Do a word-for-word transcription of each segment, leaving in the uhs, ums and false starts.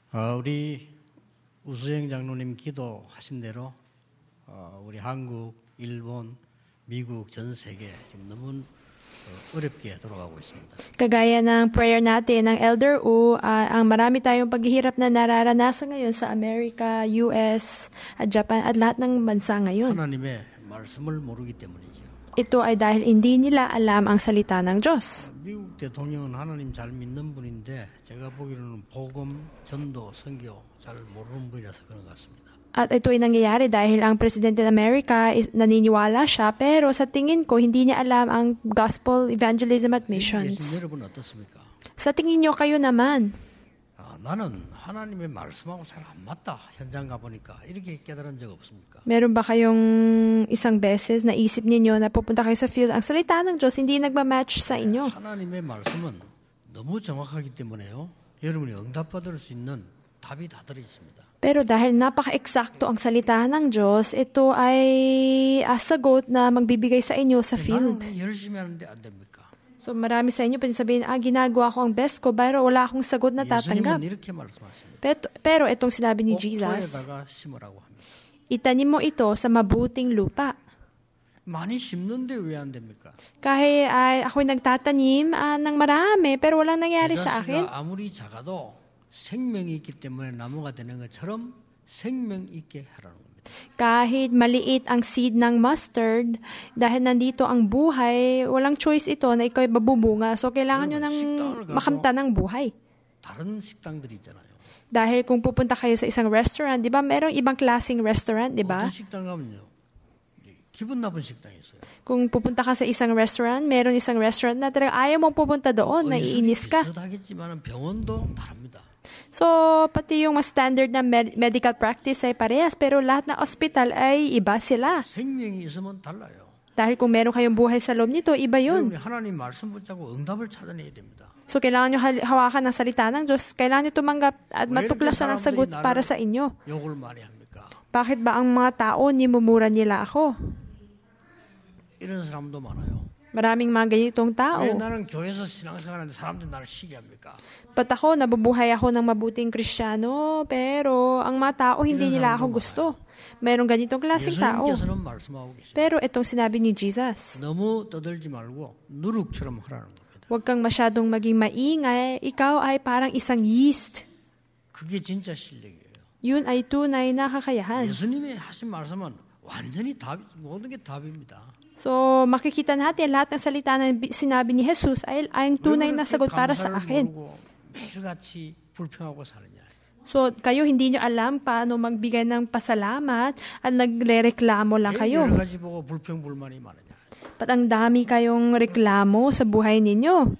어, 우리 우수영 장로님 기도하신 대로 어, 우리 한국, 일본, 미국 전 세계 지금 너무 어렵게 돌아가고 있습니다. Kagaya ng prayer natin ng Elder U, uh, ang marami tayong paghihirap na nararanasan ngayon sa Amerika, U S, at Japan, at lahat ng bansa ngayon. 하나님의 말씀을 모르기 때문이죠. Ito ay dahil hindi nila alam ang salita ng Diyos. 미국 대통령은 하나님 잘 믿는 분인데 제가 보기로는 복음, 전도, 선교 잘 모르는 분이라서 그런 것 같습니다. At ito ay nangyayari dahil ang Presidente ng Amerika is, naniniwala siya, pero sa tingin ko hindi niya alam ang gospel, evangelism at missions. 여러분 어떻습니까? Sa tingin niyo kayo naman, 아, 나는 하나님의 말씀하고 잘 안 맞다. 현장 가보니까 이렇게 깨달은 적 없습니까? meron ba kayong isang beses na isip ninyo na pupunta kayo sa field, ang salita ng Diyos hindi nagmamatch sa inyo? 하나님의 말씀은 너무 정확하기 때문에요. 여러분이 응답받을 수 있는 답이 다 들어있습니다. Pero dahil napaka-eksakto ang salita ng Diyos, ito ay uh, sagot na magbibigay sa inyo sa field. 나는 열심히 하는데 안 됩니까? So marami sa inyo pwede sabihin, ah, ginagawa ko ang best ko, pero wala akong sagot na tatanggap. 예수님은 이렇게 말씀하십니다. Pero, pero itong sinabi ni Jesus, 옥토에다가 심으라고 합니다. itanim mo ito sa mabuting lupa. 많이 심는데 왜 안 됩니까? Kahit ay ako'y nagtatanim ah, ng marami, pero walang nangyari sa akin. 제자씨가 아무리 작아도 생명이 있기 때문에 나무가 되는 것처럼 생명 있게 하라는 겁니다. Kahit maliit ang seed ng mustard, dahil nandito ang buhay, walang choice ito na ikaw ay babubunga. So, kailangan nyo ng makamta ng buhay. 다른 식당들이 있잖아요. Dahil kung pupunta kayo sa isang restaurant, di ba, merong ibang klaseng restaurant, di ba? 어떤 식당 가면요. 기분 나쁜 식당이 있어요. Kung pupunta ka sa isang restaurant, meron isang restaurant na talaga ayaw mong pupunta doon, naiinis ka. 비슷하겠지만 병원도 다릅니다. So, pati yung mas standard na med- medical practice ay parehas, pero lahat ng hospital ay iba sila. 생명이 있으면 달라요. Dahil kung meron kayong buhay sa loob nito, iba yun. 여러분이 하나님 말씀 붙잡고 응답을 찾아내야 됩니다. So, kailangan nyo hal- hawakan ng salita ng Diyos. Kailangan nyo tumanggap at matuklasan ng sagot para sa inyo. 욕을 많이 합니까? Bakit ba ang mga tao, nimumura nila ako? 이런 사람도 많아요. Maraming mga ganitong tao. 왜 나는 교회에서 신앙생활하는데 사람들이 나를 시기합니까? Ba't ako, nabubuhay ako ng mabuting Kristiyano, pero ang mga tao, hindi nila ako gusto. Mayroong ganitong klaseng tao. 예수님께서는 말씀하고 계십니다. Pero itong sinabi ni Jesus, 너무 떠들지 말고 누룩처럼 하라는 겁니다. huwag kang masyadong maging maingay, ikaw ay parang isang yeast. 그게 진짜 실력이에요. Yun ay tunay na kakayahan. 예수님이 하신 말씀은 완전히 답, 모든 게 답입니다. So, makikita natin lahat ng salita na sinabi ni Jesus ay, ay ang tunay na sagot para sa akin. 매일같이 불평하고 사느냐. So, kayo hindi nyo alam paano magbigay ng pasalamat at nagre-reklamo lang kayo. 여러 가지 보고 불평 불만이 많으냐. Ba't ang dami kayong reklamo sa buhay ninyo?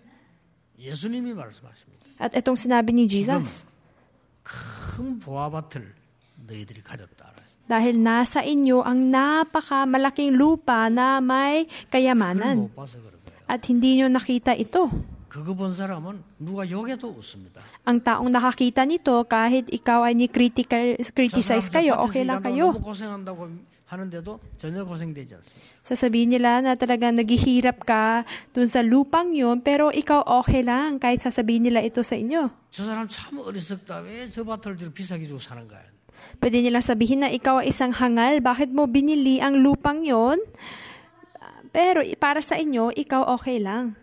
예수님이 말씀하십니다. At itong sinabi ni Jesus, 큰 보아밭을 너희들이 가졌다. dahil nasa inyo ang napakamalaking lupa na may kayamanan. 못 봐서 그런 거예요. At hindi nyo nakita ito. 그거 본 사람은 누가 욕해도 웃습니다. Ang taong nakakita nito, kahit ikaw ay ni-criticize kayo, okay lang kayo. 너무 고생한다고 하는데도 전혀 고생되지 않습니다. Sasabihin nila na talagang naghihirap ka dun sa lupang yun, pero ikaw okay lang kahit sasabihin nila ito sa inyo. 저 사람 참 어리석다. 왜 저 밭을 저렇게 비싸게 주고 사는 거야? Pwede nilang sabihin na ikaw ay isang hangal, bakit mo binili ang lupang yon? Pero para sa inyo, ikaw okay lang.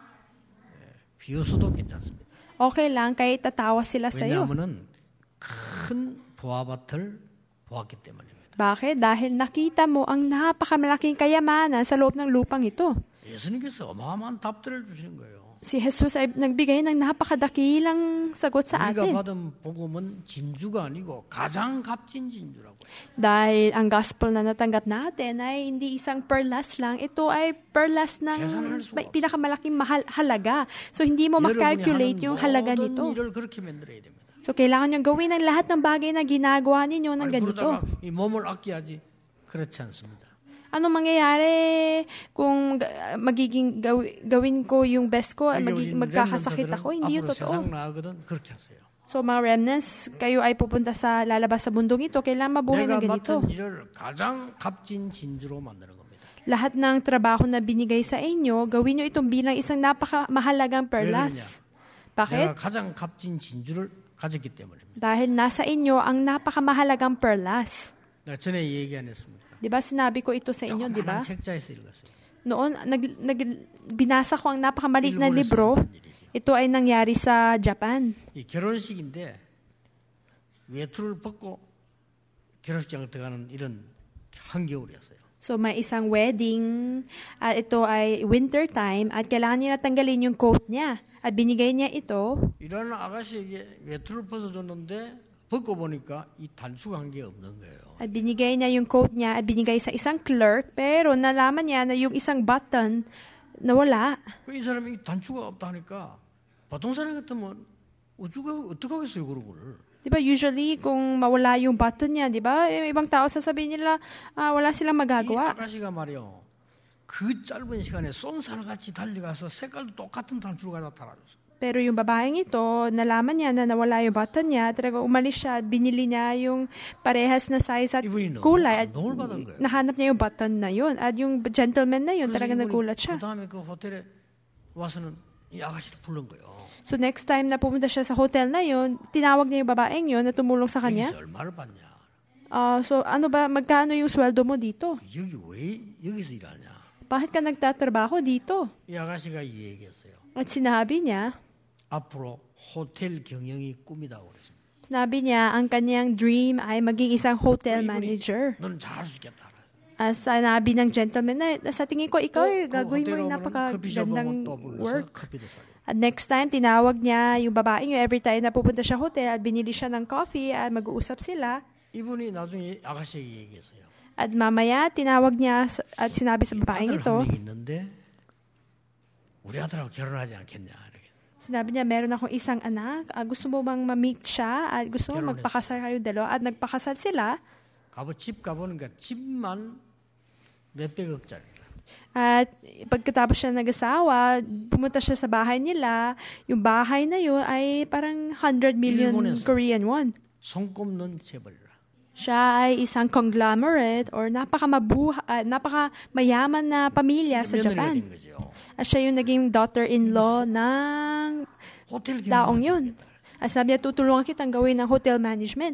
비웃어도 괜찮습니다. Okay lang kahit tatawa sila sa iyo. 왜냐하면은 큰 보아밭을 보았기 때문입니다. Bakit? Dahil nakita mo ang napakamalaking kayamanan sa loob ng lupang ito. 예수님께서 어마어마한 답들을 주시는 거예요. Si Jesus ay nagbigay ng napakadakilang sagot sa 우리가 atin. 받은 복음은 진주가 아니고 가장 값진 진주라고. Dahil ang gospel na natanggap natin ay hindi isang perlas lang. Ito ay perlas ng may pinakamalaking mahal, halaga. So, hindi mo makalculate yung halaga nito. 일을 그렇게 만들어야 됩니다. So, kailangan nyo gawin ang lahat ng bagay na ginagawa ninyo ng 아니, ganito. 그러다가 이 몸을 아껴야지. 그렇지 않습니다. Ano mangyayari kung ga- magiging gaw- gawin ko yung best ko, magiging magkakasakit ako? Hindi yun 앞으로 totoo. 세상 나가거든 그렇게 하세요. So, mga remnants, kayo ay pupunta sa lalabas sa bundong ito, kailangan mabuhay 내가 ng ganito. 맡은 일을 가장 값진 진주로 만드는 겁니다. Lahat ng trabaho na binigay sa inyo, gawin nyo itong bilang isang napakamahalagang perlas. 내가 Bakit? 가장 값진 진주를 가졌기 때문입니다. Dahil nasa inyo ang napakamahalagang perlas. 내가 전에 얘기 안 했습니까? Di ba sinabi ko ito sa inyo, di ba? 조그마한 책자에서 읽었어요. Noon, nag, nag, binasa ko ang napakamaliit na 일본에서 libro. 일어난 일이죠. Ito ay nangyari sa Japan. 이 결혼식인데 외투를 벗고 결혼식장을 들어가는 이런 한겨울이었어요. So may isang wedding, at ito ay winter time, at kailangan niya natanggalin yung coat niya. At binigay niya ito. 이런 아가씨에게 외투를 벗어줬는데 벗고 보니까 이 단추가 한 개 없는 거예요. At binigay niya yung coat niya at binigay sa isang clerk, pero nalaman niya na yung isang button nawala. 이 사람이 단추가 없다 하니까 보통 사람 같으면 어쩌고 어떡하겠어요 그런 거를. Di ba usually kung mawala yung button niya, di ba? Eh, ibang tao sasabihin nila, ah, wala silang 이 magagawa. 아가씨가 말이요. 그 짧은 시간에 쏜살같이 달려가서 색깔도 똑같은 단추를 가져다 달아줬어. Pero yung babaeng ito, nalaman niya na nawala yung button niya, talaga umalis siya at binili niya yung parehas na size at 이분이 너무 kulay. At 감동을 받은 거예요. nahanap niya yung button na yun. At yung gentleman na yun, 그래서 talaga 이분이 nagulat siya. 그 다음에 그 호텔에 와서는 이 아가씨를 부른 거예요. So next time na pumunta siya sa hotel na yun, tinawag niya yung babaeng yun na tumulong sa kanya. 여기서 얼마를 받냐? Ah, so ano ba, magkano yung sweldo mo dito? 여기 왜 여기서 일하냐? Bakit ka nagtatrabaho dito? 이 아가씨가 이 얘기했어요. At sinabi niya, 앞으로 호텔 경영이 꿈이다고 그랬습니다. sinabi niya, ang kanyang dream ay maging isang hotel 이분이 manager. 너는 잘할 수 있겠다. As sinabi ng gentleman na, sa tingin ko, ikaw, 또 eh, 그 gagawin mo 호텔에 yung 오면은 커피숍 napakagandang 오면 또 불러서 work. 커피도 사고. At next time, tinawag niya yung babaeng yun every time na pupunta siya hotel at binili siya ng coffee at mag-uusap sila. 이분이 나중에 아가씨에게 얘기했어요. At mamaya, tinawag niya sa- at sinabi sa babaeng 아들 ito, 한 명 있는데 우리 아들하고 결혼하지 않겠냐? 이렇게. sinabi niya, meron akong isang anak, ah, gusto mo bang ma-meet siya at gusto mo 결혼했어. magpakasal kayo dalawa at nagpakasal sila. 가보 집 가보니까 집만 몇백억짜리. At pagkatapos siya nag-asawa, pumunta siya sa bahay nila. Yung bahay na yun ay parang one hundred million 일본에서. Korean won. 손꼽는 재벌이라. Siya ay isang conglomerate or napaka-mabuha, uh, napaka-mayaman na pamilya sa 며느리가 Japan. 된 거죠. At siya yung naging daughter-in-law ng 호텔 daong 경영. yun. At sabi niya, tutulungan kitang gawin ng hotel management.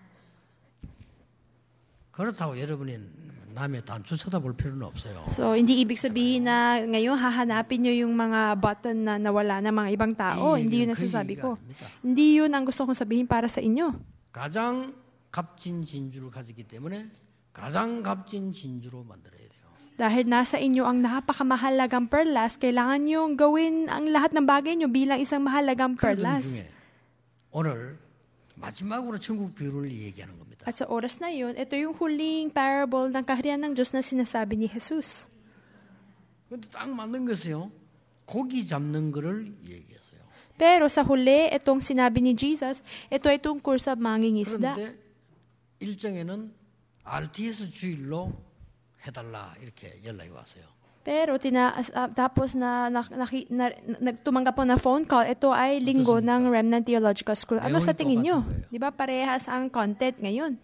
그렇다고 여러분이 남의 단추 쳐다볼 필요는 없어요. So, hindi ibig sabihin na ngayon hahanapin nyo yung mga button na nawala ng mga ibang tao. 이 Hindi yun 얘기는 그 nasasabi 얘기가 ko. 아닙니다. Hindi yun ang gusto kong sabihin para sa inyo. 가장 값진 진주를 가졌기 때문에 가장 값진 진주로 만들어야 돼요. Dahil nasa inyo ang napakamahalagang perlas, kailangan nyo gawin ang lahat ng bagay nyo bilang isang mahalagang 그러던 perlas. 중에 오늘 마지막으로 천국 비유를 얘기하는 겁니다. At sa oras na yun, ito yung huling parable ng kaharian ng Diyos na sinasabi ni Jesus. 근데 딱 맞는 것이요. 고기 잡는 거를 얘기했어요. Pero sa huli, itong sinabi ni Jesus, ito ay tungkol sa mangingisda. 그런데 일정에는 알티에스 주일로 해달라 이렇게 연락이 왔어요. Pero tina, uh, tapos na, na, na, na, na tumanggap po na phone call, ito ay linggo ng Remnant Theological School. Ano sa tingin nyo? Di ba parehas ang content ngayon?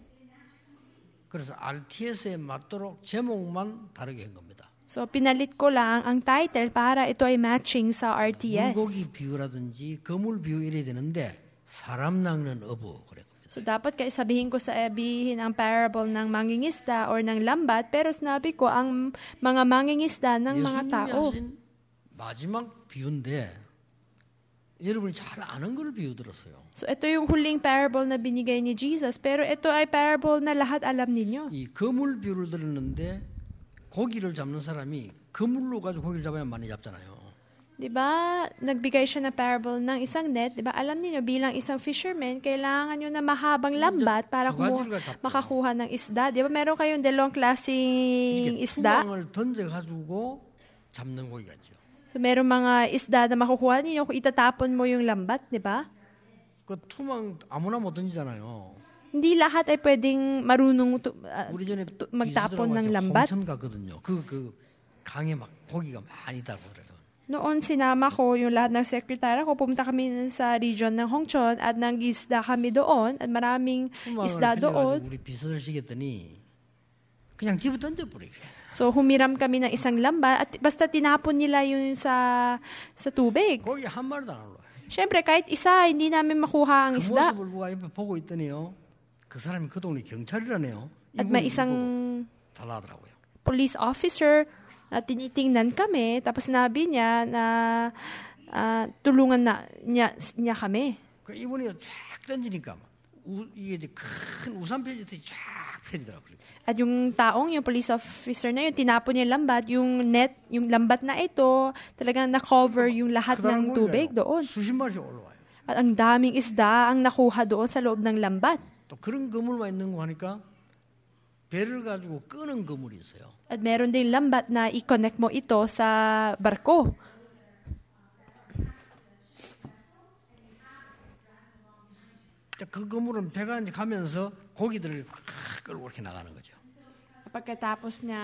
그래서 알티에스에 맞도록 제목만 다르게 한 겁니다. So, pinalit ko lang ang title para ito ay matching sa R T S. 물고기 비유라든지 거물 비유 이래야 되는데 사람 낚는 어부 그래. So, dapat kaya sabihin ko sa sabihin ang parable ng mangingisda or ng lambat, pero sinabi ko ang mga mangingisda ng mga 예수님이 tao. 하신 마지막 비유인데 여러분이 잘 아는 걸 비유 들었어요. So, ito yung huling parable na binigay ni Jesus, pero ito ay parable na lahat alam ninyo. 이 거물 비유를 들었는데 고기를 잡는 사람이 그물로 가지고 고기를 잡아야 많이 잡잖아요. Di ba, nagbigay siya ng parable ng isang net. Di ba, alam niyo bilang isang fisherman, kailangan nyo na mahabang lambat para kumuha, makakuha ng isda. Di ba, meron kayong dalawang klaseng 이게 isda. 투망을 던져가지고 잡는 고기가 있죠. So, meron mga isda na makukuha niyo kung itatapon mo yung lambat, di ba? 그 투망 아무나 못 던지잖아요. Hindi lahat ay pwedeng marunong tu- uh, 우리 전에 tu- magtapon ng lambat. 홍천 갔거든요. 그, 그 강에 막 고기가 많이 있다고 그래요. Noon sinama ko yung lahat ng sekretary ko, pumunta kami sa region ng Hongchon at nang-isda kami doon at maraming isda doon. 우리 비서를 시켰더니 그냥 집에 던져버리게. So humiram kami ng isang lambat at basta tinapon nila yun sa sa tubig. 고기 한 마리도 안 올라와요. Siyempre, kahit isa, hindi namin makuha ang 그 isda. 모습을 누가 옆에 보고 있더니요. 그 사람이 그 동네 경찰이라네요. At may 이분이 isang 보고 달라하더라고요. police officer na tinitingnan kami, tapos sinabi niya na ah, tulungan na niya, niya kami. 그 이분이 쫙 던지니까 우, 이게 이제 큰 우산 펴지듯이 쫙 펴지더라고요. At yung taong, yung police officer na yun, tinapon niya yung lambat, yung net, yung lambat na ito, talagang na-cover yung lahat ng tubig doon. 수십 마리씩 올라와요. At ang daming isda ang nakuha doon sa loob ng lambat. 또 그런 그물만 있는 거 하니까 배를 가지고 끄는 그물이 있어요. At meron din lambat na i-connect mo ito sa barko. 그 그물은 배가 이제 가면서 고기들을 확 끌고 이렇게 나가는 거죠. Pagkatapos niya,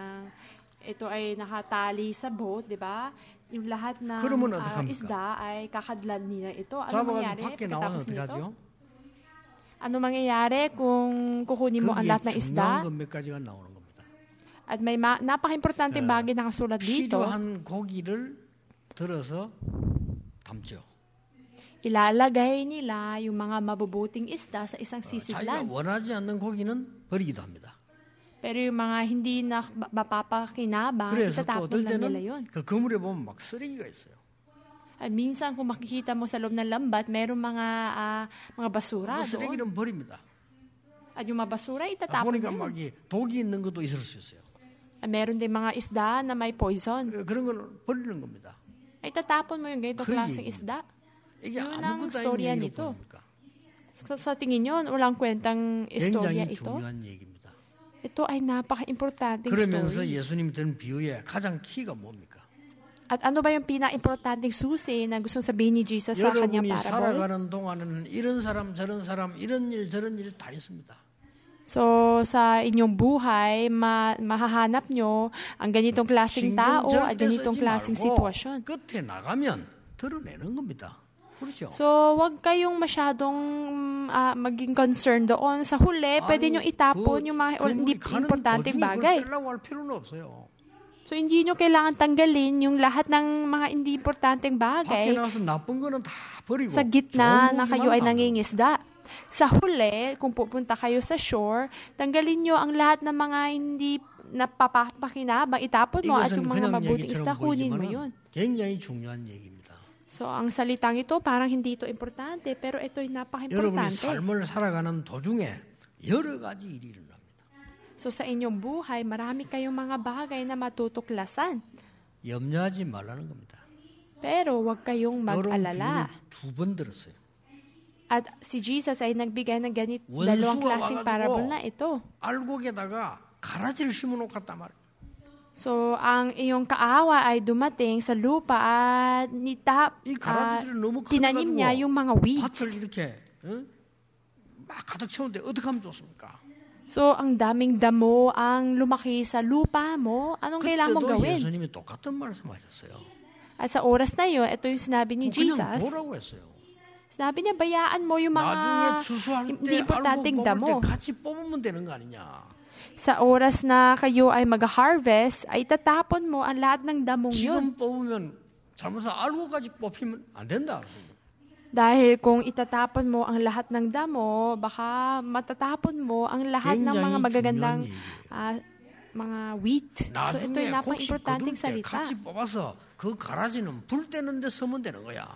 ito ay nakatali sa boat, di ba? Yung lahat ng 그러면 ah, 어떡합니까? isda ay kakadlan nila ito. Ano 잡아가지고 mangyari 밖에 나와서 pagkatapos 어떻게 nito? 하죠? Ano mangyayari kung kukunin mo ang 거기에 lahat ng isda? 중요한 것 몇 가지가 나오는 겁니다. At may ma- napaka-importante bagay na kasulat dito. 필요한 고기를 들어서 담죠. Ilalagay nila yung mga mabubuting isda sa isang 자기가 sisidlan. 원하지 않는 고기는 버리기도 합니다. Pero yung mga hindi na ba- mapapakinabang, 그래서 또 itatapon 어떨 lang nila 때는 yun. 그 그물에 보면 막 쓰레기가 있어요. At minsan kung makikita mo sa loob ng lambat, meron mga ah, mga basura 그 doon. 쓰레기는 버립니다. At yung mga basura, 아, itatapon 보니까 mo. 막 이 독이 있는 것도 있을 수 있어요. At meron din mga isda na may poison. 그- 그런 걸 버리는 겁니다. Ay tatapon mo yung ganitong 그 klaseng 얘기입니다. isda. 이게 Yun ang 아무것도 storya 아닌 nito. 얘기로 보입니까? Sa, sa tingin nyo, walang kwentang istorya 굉장히 ito. 중요한 얘기입니다. Ito ay napaka-importanting 그러면서 story. 예수님이 드는 비유의 가장 키가 뭡니까? At ano ba yung pinaka-importanting susi na gustong sabihin ni Jesus sa kanyang 여러분이 parable? 살아가는 동안에는 이런 사람 저런 사람 이런 일 저런 일 다 있습니다. So, sa inyong buhay, ma- mahahanap nyo ang ganitong klaseng 신경 tao at 절대 ganitong 쓰지 klaseng 말고 sitwasyon. 끝에 나가면 드러내는 겁니다. 그렇죠? So, wag kayong masyadong ah, maging concerned doon. Sa huli, pwede nyo itapon yung mga o, hindi importanteng bagay. 그걸 빼려고 할 필요는 없어요. So, hindi nyo kailangan tanggalin yung lahat ng mga hindi importanteng 밖에 bagay 나가서 나쁜 거는 다 버리고 sa gitna 좋은 na kayo 고기만 ay 담는 nangingisda. Sa huli, kung pupunta kayo sa shore, tanggalin nyo ang lahat ng mga hindi napapakinabang, itapon mo at 이것은 yung mga 그냥 mabuting isda, 얘기처럼 kunin mo yun. 보이지만 굉장히 중요한 얘기입니다. So, ang salitang ito, parang hindi ito importante, pero ito'y 여러분이 napaka-importante. 삶을 살아가는 도중에 여러 가지 일이 일어납니다. So, sa inyong buhay, marami kayong mga bagay na matutuklasan. 염려하지 말라는 겁니다. Pero huwag kayong mag-alala. 두 번 들었어요. At si Jesus ay nagbigay ng ganit 원수가 dalawang klaseng 와가지고 parable na ito. 알곡에다가 가라지를 심어놓았단 말이에요. So, ang iyong kaawa ay dumating sa lupa at nitap, 이 ah, 가라지를 너무 tinanim niya yung mga 밭을 weeds. 이렇게 어? 막 가득 채우는데 어떻게 하면 좋습니까? So, ang daming damo ang lumaki sa lupa mo. Anong kailangan mong 그때도 gawin? 예수님이 똑같은 말씀하셨어요. At sa oras na yun, ito yung sinabi ni 그냥 Jesus. 보라고 했어요. Sinabi niya, bayaan mo yung mga 나중에 추수할 hindi 때 알고 importanteng 뽑을 damo. 때 같이 뽑으면 되는 거 아니냐? Sa oras na kayo ay mag-harvest, ay tatapon mo ang lahat ng damong yun. 지금 뽑으면 잘못해서 알고까지 뽑히면 안 된다. Dahil kung itatapon mo ang lahat ng damo, baka matatapon mo ang lahat ng mga 굉장히 magagandang 중요한 얘기예요. ah, mga wheat. So ito'y 나중에 혹시 napaka-importanting 거둘 때 salita. 같이 뽑아서 그 가라지는 불 때는데 서면 되는 거야.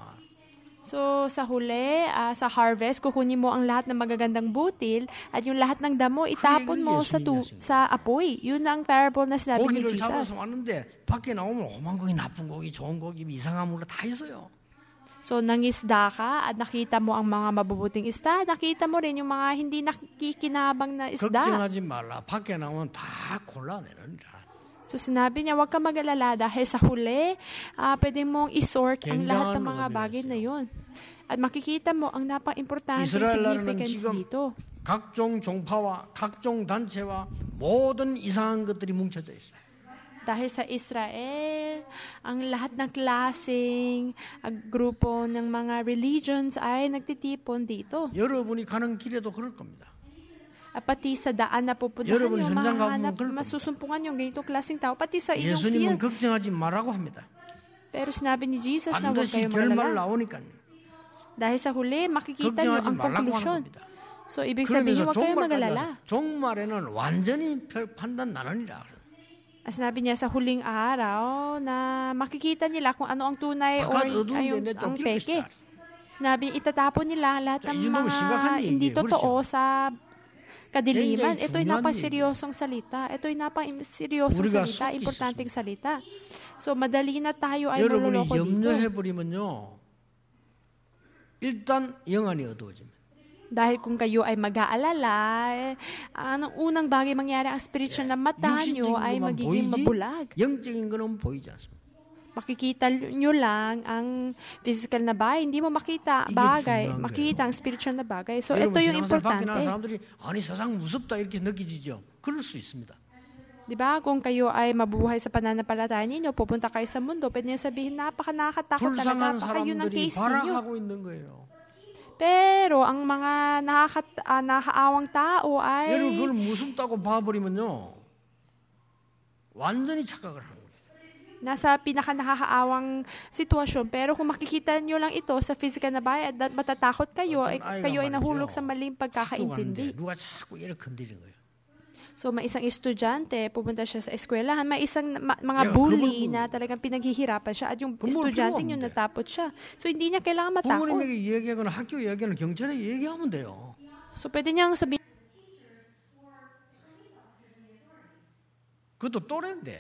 So sa huli, ah, sa harvest, kukunin mo ang lahat ng magagandang butil at yung lahat ng damo itapon mo sa tu- sa apoy. Yun ang parable na sinabi ni 고기를 Jesus. 잡아서 왔는데 밖에 나오면 오만 고기, 나쁜 고기, 좋은 고기, 이상한 물로 다 있어요. So nangisda ka at nakita mo ang mga mabubuting isda, nakita mo rin yung mga hindi nakikinabang na isda. 걱정하지 말라. 밖에 나오면 다 골라내느니라. So sinabi niya, huwag ka mag-alala dahil sa huli, ah, pwede mong isort ang lahat ng mga bagay na yun. At makikita mo ang napaka-importante 이스라엘 나라는 significance 지금 dito. 각종 종파와 각종 단체와 모든 이상한 것들이 뭉쳐져 있어요. Dahil sa Israel, ang lahat ng klaseng ah, grupo ng mga religions ay nagtitipon dito. 여러분이 가는 길에도 그럴 겁니다. At pati sa daan na pupuntahan 여러분 nyo, 현장 mahahanap, 가보면 그럴 겁니다. masusumpungan yung ganitong klaseng tao, pati sa inyong 예수님은 field. 걱정하지 말라고 합니다. Pero sinabi ni Jesus na huwag 반드시 kayong 결말 malala. 나오니까요. Dahil sa huli, makikita nyo 걱정하지 ang 말라고 하는 konklusyon. 겁니다. So, ibig sabihin, 그러면서 huwag kayong 종말까지 magalala. 와서 종말에는 완전히 별- 판단 나누니라. As sinabi niya sa huling araw na makikita nila kung ano ang tunay o 바깥 어두운데 ay, yung, 내 ang 쫓길 peke. 것이다. Sinabi, itatapon nila lahat 자, ng 이 정도면 mga 심각한 hindi 얘기예요. totoo sa kadiliman. 굉장히 Ito'y 중요한 napaseryosong salita. Ito'y napaseryosong 우리가 salita, 속기 importanteng salita. So, madali na tayo ay 여러분이 maluloko dito. 염려해버리면요. 일단 영안이 어두워집니다. Dahil kung kayo ay mag-aalala, eh, anong unang bagay mangyari ang spiritual na mata nyo 육신적인 ay 것만 magiging 보이지 mabulag. 영적인 거는 보이지 않습니다. Makikita nyo lang ang physical na bagay. Hindi mo makita 이게 bagay. 중요한 Makita ang spiritual na bagay. So, 여러분 ito yung 신앙생활 밖에 나간 importante. 사람들이 아니 세상 무섭다 이렇게 느끼지죠. 그럴 수 있습니다. Di ba? Kung kayo ay mabuhay sa pananampalataya ninyo, pupunta kayo sa mundo, pwede nyo sabihin, napaka nakakatakot talaga, 불쌍한 baka yun ang 사람들이 case ninyo. 발악하고 있는 거예요. Pero, ang mga nakakat, ah, nakaawang tao ay, 여러분 그걸 무섭다고 봐버리면요. 완전히 착각을 하는 거예요. nasa pinaka nakakaawang sitwasyon. Pero kung makikita nyo lang ito sa physical na bagay at matatakot kayo, ay, 어떤 아이가 kayo ay 말이죠. nahulog sa maling 학교 pagkakaintindi. 가는데 누가 자꾸 얘를 건드리는 거예요. So, may isang estudyante, pupunta siya sa eskwelahan, may isang ma- mga Yeah, bully 그걸- na talagang pinaghihirapan siya at yung 그걸 estudyante 필요 yun 없는데. natapot siya. So, hindi niya kailangan matakot. 부모님에게 얘기하거나 학교 얘기하거나 경찰에 얘기하면 돼요. So, pwede niyang sabihin, 그것도 또래인데.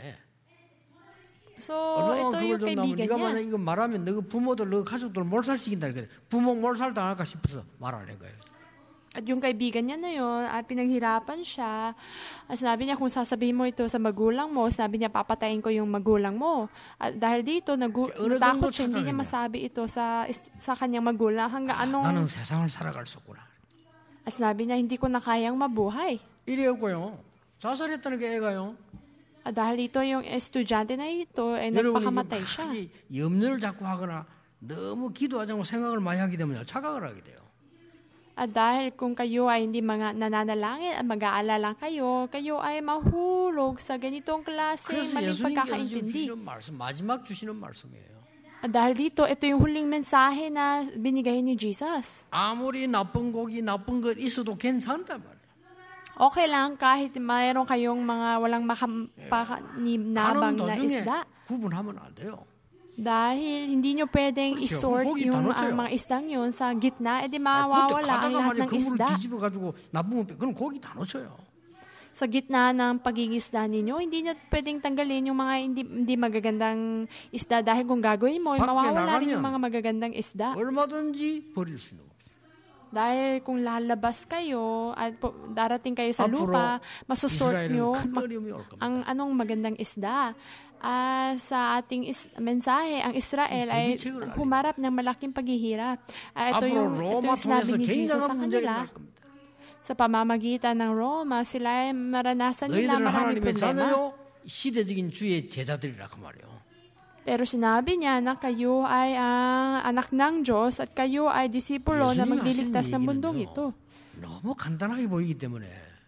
so, 얼마나 ito yung 그걸 좀 나면 kaibigan 네가 niya. 만약 이거 말하면 너 부모들 너 가족들 몰살시킨다 그래. 부모 몰살 당할까 싶어서 말하는 거예요. At yung kaibigan niya na yun, at pinaghirapan siya, at sinabi niya, kung sasabihin mo ito sa magulang mo, sabi niya, papatayin ko yung magulang mo. At dahil dito, nagu- 어느 natakot 정도 siya, hindi niya 착각이냐? masabi ito sa sa kanyang magulang hanggang anong, 나는 세상을 살아갈 수 없구나. at sinabi niya, hindi ko na kayang mabuhay. 이래갖고요. 자살했다는 게 애가요. At dahil dito, yung estudyante na ito, ay 여러분이 nagpakamatay siya. 이 염려를 자꾸 하거나 너무 기도하지 않고 생각을 많이 하게 되면요. 착각을 하게 돼요. At dahil kung kayo ay hindi mga nananalangin at mag-aalala kayo, kayo ay mahulog sa ganitong klase 그래서 maling 예수님께서 지금 pagkakaintindi. 주시는 말씀, 마지막 주시는 말씀이에요. At dahil dito, ito yung huling mensahe na binigay ni Jesus. 아무리 나쁜 고기, 나쁜 것 있어도 괜찮단 말이에요. Okay lang kahit mayroon kayong mga walang makapaninabang 가는 na 도중에 isda. 구분하면 안 돼요. Dahil hindi nyo pwedeng 그렇죠. isort 거기 yung 다 ang 넣어요. mga isdang yun sa gitna, edi 아, 그때 mawawala ang 가다가 lahat 말이야 ng 그물을 isda. 뒤집어 가지고 나쁘면 빼- 그럼 고기 다 놓쳐요. Sa gitna ng pagingisda ninyo, hindi nyo pwedeng tanggalin yung mga hindi, hindi magagandang isda dahil kung gagawin mo, 밖에 mawawala rin yung 나가면 mga magagandang isda. 얼마든지 버릴 수 있는 겁니다. Dahil kung lalabas kayo at po- darating kayo sa 앞으로 lupa, masusort 이스라엘은 nyo 큰 ma- 어려움이 올 겁니다. ang anong magandang isda. Ah, sa ating is- mensahe, ang Israel ay 대비책을 알려요. humarap ng malaking paghihirap. Ah, ito 앞으로 yung, ito 로마 yung sinabi 통해서 ni Jesus 굉장한 sa 문제가 kanila. 날 겁니다. Sa pamamagitan ng Roma, sila ay maranasan nila 너희들은 maraming 하나님의 problema. 자녀요 시대적인 주의 제자들이라 그 말이에요. Pero sinabi niya na kayo ay ang anak ng Diyos at kayo ay disipulo na 예수님이 magliligtas 하시는 ng mundong 얘기는요, ito. 너무 간단하게 보이기 때문에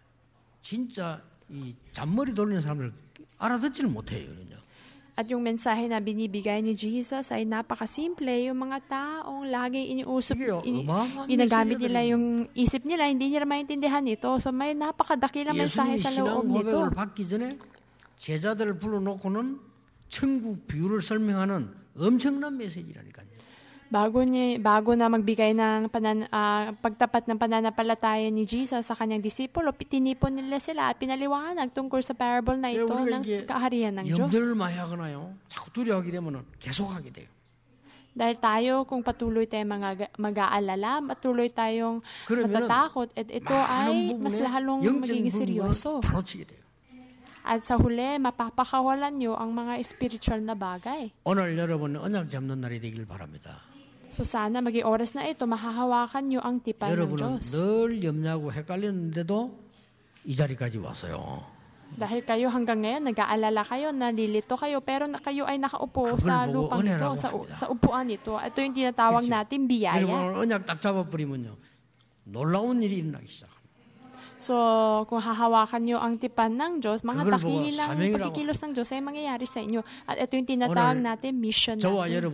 진짜 이 잔머리 돌리는 사람들 알아듣지를 못해요. 그러죠. At yung mensahe na binibigay ni Jesus ay napakasimple. Yung mga taong laging iniusap, 이게요, ini, 어마어마한 ginagamit 메시지들이 nila yung isip nila, hindi nila maintindihan ito. So may napakadakilang mensahe 예수님이 sa 신앙 loob nito. 고백을 받기 전에 제자들을 불러놓고는 천국 비유를 설명하는 엄청난 메시지라니까요. Bago, niya, bago na magbigay ng panan, ah, pagtapat ng pananampalataya ni Jesus sa kanyang disipulo, tinipon nila sila at pinaliwanag tungkol sa parable na ito 우리가 ng 이게 kaharian ng Diyos. 염려를 많이 하거나요. 자꾸 두려워하게 되면 계속하게 돼요. Dahil tayo, kung patuloy tayong mga, mag-aalala, patuloy tayong 그러면은 matatakot, at ito ay 많은 mas 부분에 lalong 영적인 magiging 부분을 seryoso. 다 놓치게 돼요. At sa huli, mapapakawalan nyo ang mga spiritual na bagay. 오늘 여러분 언약 잡는 날이 되길 바랍니다. So sana maging oras na ito, mahahawakan nyo ang tipan ng 여러분은 Diyos. 늘 염려하고 헷갈렸는데도 이 자리까지 왔어요. Dahil kayo hanggang ngayon, nag-aalala kayo, nalilito kayo, pero na kayo ay nakaupo 그걸 sa 보고 lupang ito, 은혜라고 sa, 합니다. sa upuan ito. Ito yung tinatawag 그렇죠? natin 여러분 biyaya. 오늘 언약 딱 잡아버리면요. 놀라운 일이 일어나기 시작합니다. So, kung hahawakan nyo ang tipan ng Diyos, mga 그걸 보고 dakilang 사명이라고 pagkikilos ng Diyos ay mangyayari sa inyo. At ito yung tinatawag 오늘 natin mission 저와 natin. 여러분은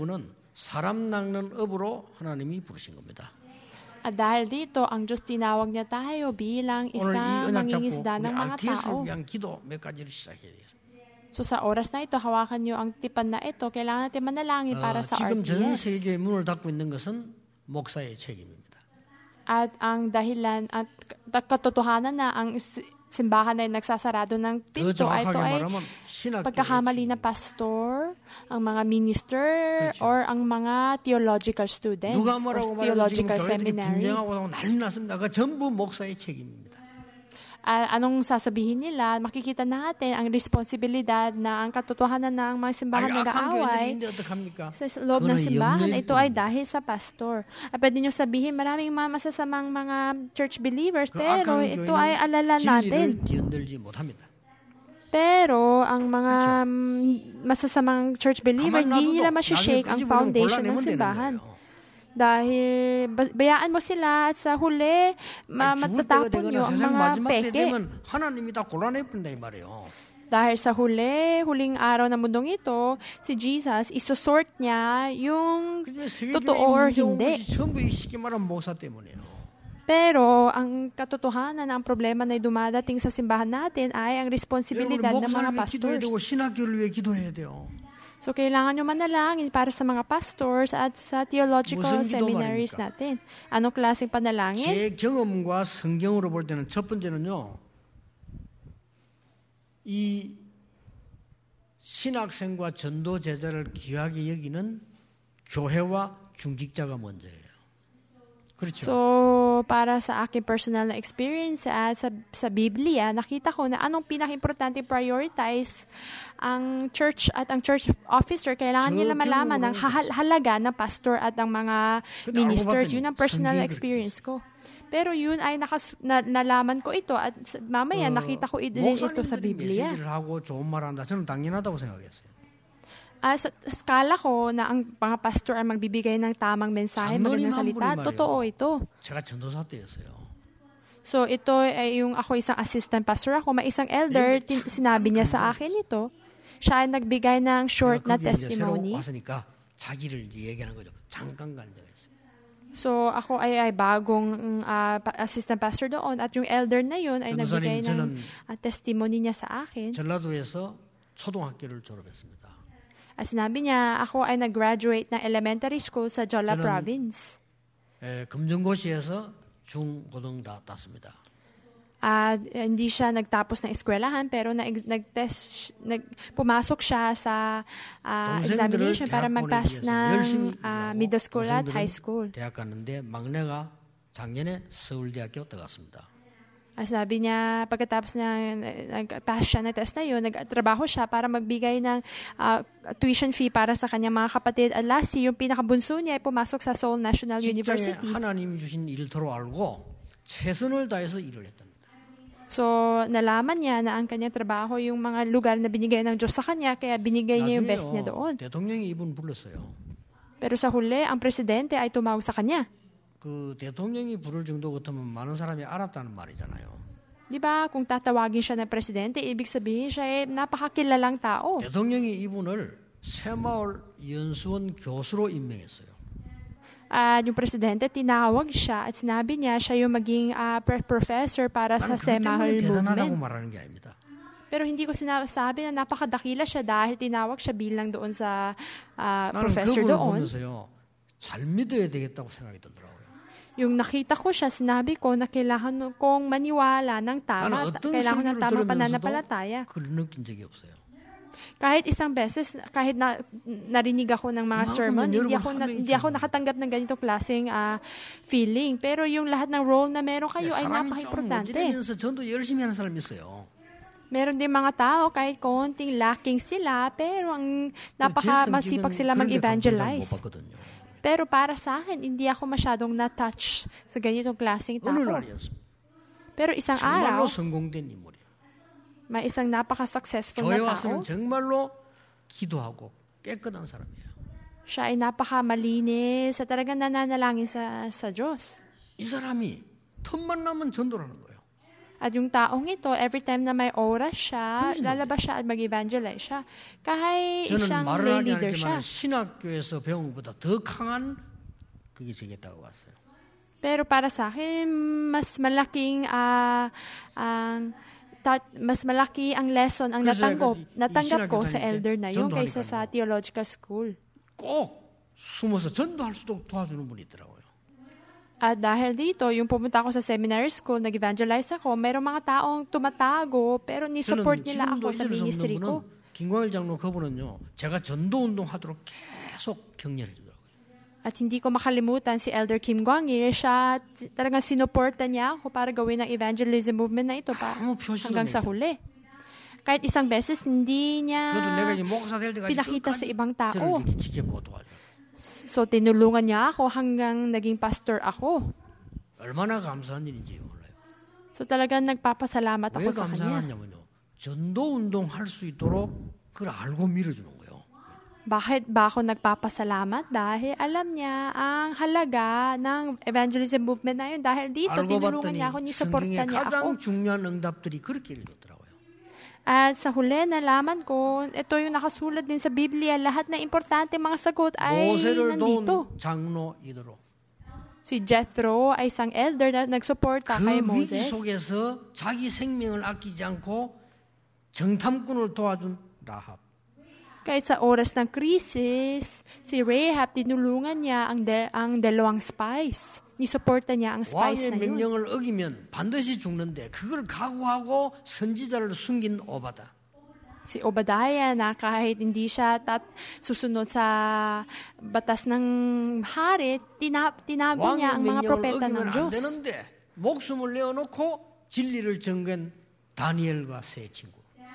사람 낚는 업으로 하나님이 부르신 겁니다. At dahil dito, ang Diyos tinawag niya tayo bilang 오늘 이 isang 언약 잡고 mangingisda 우리 ng mga 알티에스를 tao. 위한 기도 몇 가지를 시작해야 돼요. So sa oras na ito, hawakan niyo ang tipan na ito. Kailangan natin manalangin para 어, sa 지금 전 R T S. 세계의 문을 닫고 있는 것은 목사의 책임입니다. At ang dahilan at katotohanan na ang s- simbahan ay nagsasarado ng 더 pinto ay ito 정확하게 ay 말하면 신학교의 pagkakamali na 책임입니다. pastor, ang mga minister, or ang mga theological students 누가 or 뭐라고 말해도 지금 theological 교회들이 seminary. 분쟁하고 하고 난리 났습니다. 그 전부 목사의 책임입니다. Ah, anong sasabihin nila? Makikita natin ang responsibilidad na ang katotohanan na ang mga simbahan 아유, 악한 nag-aaway 교회들인데 어떡합니까? sa loob ng 그거는 simbahan, 염려일 ito ay 뿐입니다. dahil sa pastor. At pwede nyo sabihin, maraming mga masasamang mga church believers, 그 pero 악한 ito ay alala 교회는 natin. 진리를 뒤흔들지 못합니다. Pero ang mga mm, masasamang church believer, 가만 hindi nila 놔둬도 masishake 나중에 ang 끄집어내면 foundation ng 골라내면 되는 simbahan. 거예요. Dahil ba- bayaan mo sila at sa huli, ma- 아니, 죽을 때가 matatapon 되거나 nyo ang 세상 mga 마지막 때 peke. 되면 하나님이 다 골라내버린다 이 말이에요. Dahil sa huli, huling araw ng mundong ito, si Jesus, isusort niya yung 그중에 세계교회 totoo or 문제 온 hindi. 것이 전부 이 쉽게 말하면 목사 때문이에요. Pero ang katotohanan na ang problema na dumadating sa simbahan natin ay ang 여러분 responsibilidad ng mga 목사를 위해 기도해야 되고 pastors. 신학교를 위해 기도해야 돼요. So kailangan nyo manalangin para sa mga pastors at sa theological 무슨 기도 seminaries 말입니까? natin. Anong klaseng panalangin? 제 경험과 성경으로 볼 때는 첫 번째는요. 이 신학생과 전도 제자를 귀하게 여기는 교회와 중직자가 먼저예요. 그렇죠. So, para sa aking personal na experience at sa, sa Biblia, nakita ko na anong pinaka-importante prioritize ang church at ang church officer. Kailangan So, nila malaman ng kailangan- hahal- halaga ng pastor at ang mga 근데 ministers. 알고 Yun ang 봤더니 personal 성경이 experience ko. Pero yun ay nakas, na, nalaman ko ito at s- mamaya nakita ko ito, ito sa 목사님들이 Biblia. 메시지를 하고 좋은 말 한다. 저는 당연하다고 생각했어요. Ah, sa skala ko na ang mga pastor ay magbibigay ng tamang mensahe, magandang 장로님 한 salita, 분이 totoo 말이에요. ito. 제가 전도사 때였어요. So ito ay yung ako isang assistant pastor ako, may isang elder, tin- sinabi niya sa akin ito. Siya ay nagbigay ng short na 내가 거기에 이제 새로 testimony. 왔으니까 자기를 이제 얘기하는 거죠. 잠깐 간 적이 있어요. So ako ay, ay bagong mm, ah, pa- assistant pastor doon at yung elder na yun ay 전도사님, nagbigay ng 저는 ah, testimony niya sa akin. 전라도에서 초등학교를 졸업했습니다. At sinabi niya, ako ay nag-graduate ng elementary school sa Jola 저는- province. 에, 금정고시에서 중고등 다 땄습니다. At uh, hindi siya nagtapos ng eskwelahan pero nag, nag-test, nag, pumasok siya sa uh, 동생들을 examination para 대학 보내기 mag-pass 위해서 열심히 ng uh, 일하고 middle school at 동생들은 high school. 대학 갔는데 막내가 작년에 서울대학교 들어갔습니다. At sabi niya, pagkatapos niya nag-pass siya ng test na yun, nagtrabaho siya para magbigay ng uh, tuition fee para sa kanyang mga kapatid. At last year, yung pinakabunso niya ay pumasok sa Seoul National 직장에 University. 하나님이 주신 일터로 알고 최선을 다해서 일을 했답니다. So, nalaman niya na ang kanyang trabaho yung mga lugar na binigay ng Diyos sa kanya, kaya binigay niya yung best niya doon. 대통령이 이분 불렀어요. Pero sa huli, ang presidente ay tumawag sa kanya. 그 대통령이 부를 정도 같으면 많은 사람이 알았다는 말이잖아요. Di ba, kung tatawagin siya ng presidente, ibig sabihin siya ay napakakilalang tao. 대통령이 이분을 새마을 연수원 교수로 임명했어요. At yung presidente, tinawag siya at sinabi niya siya yung maging uh, professor para sa 나는 그것 때문에 Semahal 대단하다고 movement. 말하는 게 아닙니다. Pero hindi ko sinasabi na napakadakila siya dahil tinawag siya bilang doon sa uh, 나는 professor 그분을 doon. 보면서요. 잘 믿어야 되겠다고 생각이 들더라고요. Yung nakita ko siya, sinabi ko na kailangan kong maniwala ng tama, 나는 어떤 kailangan ng 설교를 tamang 들으면서도 pananampalataya. 그걸 느낀 적이 없어요. Kahit isang beses, kahit na, narinig ako ng mga Mga sermon, kumanyo, hindi ako, na, marami hindi ako ito. nakatanggap ng ganitong klaseng ah, feeling. Pero yung lahat ng role na meron kayo ay 사람이 좀 napaka-importante. 무지르면서 전도 열심히 하는 사람이 있어요. Meron din mga tao, kahit konting lacking sila, pero ang 제 napaka-masipag 성격은 sila 그런 데 감동을 잘못 mag-evangelize. 받거든요. Pero para sa akin, hindi ako masyadong na-touch sa ganitong klaseng 어느 tao. 날이었습니다. Pero isang 정말로 araw, 성공된 인물이에요. may isang napaka-successful 교회 na tao. 와서는 정말로 기도하고 깨끗한 사람이에요. Siya ay napaka-malinis at talagang nananalangin sa, sa Diyos. 이 사람이 틈만 나면 전도를 하는 거예요. At yung taong ito, every time na may oras siya, lalabas siya at mag-evangelize siya. Kahit 저는 isang 말을 lay 하지 leader siya. 않았지만 신학교에서 배운 것보다 더 강한 그게 제게 다가왔어요. Pero para sa akin, mas malaking ah, ang ta- mas malaki ang lesson ang 그래서 natanggap, 내가 이- 이 natanggap ko 신학교 sa 다닐 때 elder na yun 전도하니까요. kaysa sa theological school. 꼭 숨어서 전도할 수 있도록 도와주는 분이 있더라고요. At dahil dito, yung pumunta ako sa seminary school, nag-evangelize ako, mayroong mga taong tumatago, pero ni-support 저는 nila 지금도 ako sa 잊을 수 ministry 없는 ko. 분은 김광일 장로 그분은요. 제가 전도 운동 하도록 계속 격려해 주더라고요. At hindi ko makalimutan si Elder Kim Gwang-il, siya t- talagang sinuporta niya ako para gawin ang evangelism movement na ito pa, 아무 표시도 hanggang sa 내고. huli. Kahit isang beses, hindi niya 그래도 내가 이제 목사 될 때까지 pinakita sa 끝까지 ibang 저를 tao. 이렇게 지켜보고 도와줘요. So, tinulungan niya ako hanggang naging pastor ako. 얼마나 감사한 일인지 몰라요. So, talagang nagpapasalamat 왜 ako sa kanya. 감사하냐면요. 전도 운동 할 수 있도록 그걸 알고 밀어주는 거예요. Bakit ba ako nagpapasalamat? Dahil alam niya ang halaga ng evangelism movement na yun. Dahil dito, 알고 tinulungan 봤더니 niya ako, nisuporta 성경의 niya ako. 가장 중요한 응답들이 그렇게 이루어졌더라고요. At sa huli, nalaman ko, ito yung nakasulat din sa Biblia, lahat na importante mga sagot ay 모세를 nandito. 도운 장로 이더로. Si Jethro ay isang elder na nagsuporta kay 그 위기 Moses. 속에서 자기 생명을 아끼지 않고 정탐꾼을 도와준 라합. Kahit sa oras ng krisis, si Rahab, tinulungan niya ang, de- ang dalawang spies. Nisuporta niya ang spies 왕의 na yun. 명령을 어기면 반드시 죽는데 그걸 각오하고 선지자를 숨긴 오바다. Si Obadiah na kahit hindi siya tat susunod sa batas ng hari, tina- tinago niya 왕의 ang mga 명령을 propeta ng 어기면 안 Diyos. 되는데 목숨을 내어놓고 진리를 증거한 다니엘과 세 친구.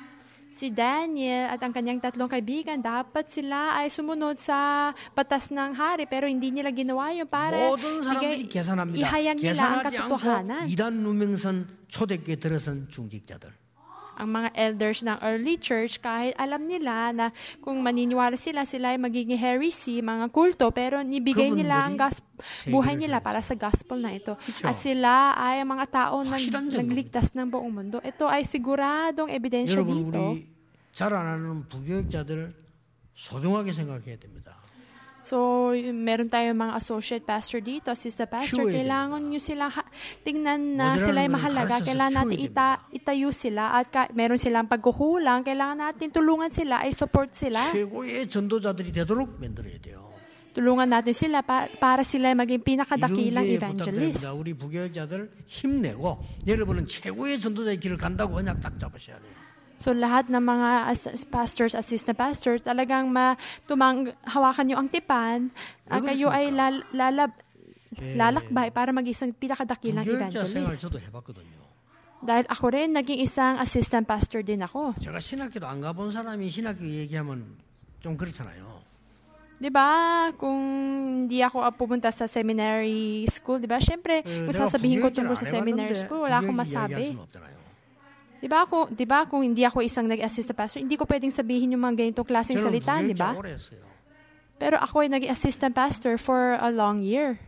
Si Daniel at ang kanyang tatlong kaibigan, dapat sila ay sumunod sa batas ng hari pero hindi nila ginawa yun para 모든 사람들이 bigay- 계산합니다. ihayag nila ang 계산하지 katotohanan. 않고 이단 누명선 초대교회 들어선 중직자들. Ang mga elders ng early church, kahit alam nila na kung maniniwala sila, sila ay magiging heresy, mga kulto, pero nibigay nila ang gas- buhay nila para sa gospel na ito. At sila ay ang mga tao nang nagligtas ng buong mundo. Ito ay siguradong ebidensya 여러분 dito. 우리 잘 안 하는 부교육자들 소중하게 생각해야 됩니다. So, y- meron tayong mga associate pastor dito, assistant pastor, 키워야 kailangan nyo sila ha- tingnan na 모자라는 sila ay 거는 mahalaga. 가르쳐서 Kailangan natin 키워야 ita, itayo sila at ka, meron silang pagkukulang. Kailangan natin tulungan sila, ay support sila. 최고의 전도자들이 되도록 만들어야 돼요. Tulungan natin sila pa- para sila ay maging pinakadakilang 이루기에 evangelist. 부탁드립니다. 우리 부교육자들 힘내고 여러분은 최고의 전도자의 길을 간다고 그냥 딱 잡으셔야 돼요. So lahat ng mga as- pastors, assistant pastors, talagang ma- tumang, hawakan nyo ang tipan at 왜 kayo ay 그렇습니까? lal, lalab, 예. lalakbay para maging isang pinakadakilang 부교육자 생활 evangelist. 저도 해봤거든요. Dahil ako rin, naging isang assistant pastor din ako. 제가 신학교도 안 가본 사람이 신학교 얘기하면 좀 그렇잖아요. Di ba? Kung hindi ako ah, pupunta sa seminary school, di ba? Siyempre, 에, kung 내가 sasabihin ko 부교육자를 tungkol 안 sa seminary 해봤는데 school, wala akong 부교육 이야기할 masabi. 수는 없잖아요. Di ba? Kung, di ba? Kung hindi ako isang nag-assistant pastor, hindi ko pwedeng sabihin yung mga ganitong klaseng 저는 salita, di 부교육자 ba? 오래 했어요. Pero ako ay naging assistant pastor for a long year.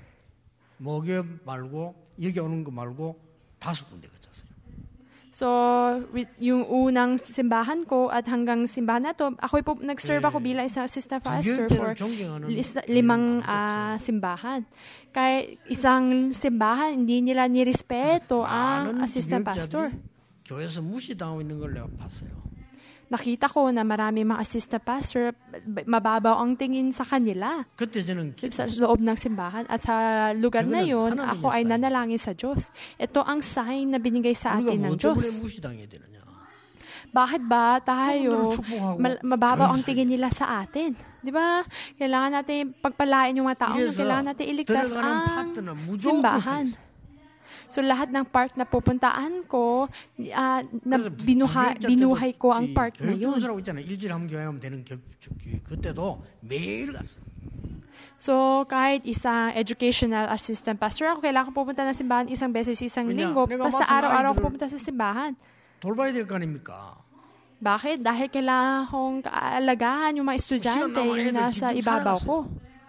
목욕 말고 여기 오는 거 말고 다섯 군데 갔었어요. So, with- yung unang simbahan ko at hanggang simbahan na to, ako po, nag-serve ako bilang isang assistant pastor for 부교육자를 존경하는 lis- limang ah, simbahan. Kaya isang simbahan, hindi nila nirespeto ang 많은 assistant pastor. 부교육자들이 교회에서 무시당하고 있는 걸 내가 봤어요. Nakita ko na marami mga assistant pastor, b- mababaw ang tingin sa kanila 그때 저는 sa loob ng simbahan. At sa lugar na yun, 하나님의 ako ay sign. nanalangin sa Diyos. Ito ang sign na binigay sa 우리가 atin 뭐 ng 때문에 Diyos. 무시당해야 되느냐? Bakit ba tayo 그분들을 축복하고 mal- mababaw ang 그런 tingin nila sa atin? Di ba? Kailangan natin pagpalain yung mga taong yun. 이래서 Kailangan natin iligtas 들어가는 ang 파트는 무조건 simbahan. So lahat ng part na pupuntaan ko, ah, na 그래서 binuha, 부교육자 binuhay 때도 ko ang 이 part na 교육 yun. 전사라고 있잖아요. 일주일에 한 번 교회 하면 되는 교육 교육. 그때도 매일 갔어요. So kahit isang educational assistant pastor ako, kailangan ko pupunta ng simbahan isang beses isang 왜냐, linggo. 내가 Basta 맡은 araw-araw ko 아이들을- pupunta sa simbahan. 돌봐야 될 거 아닙니까? Bakit? Dahil kailangan kong kaalagaan yung mga estudyante Sino naman yung 애들 nasa 집중 ibabaw 살아갔어요. ko.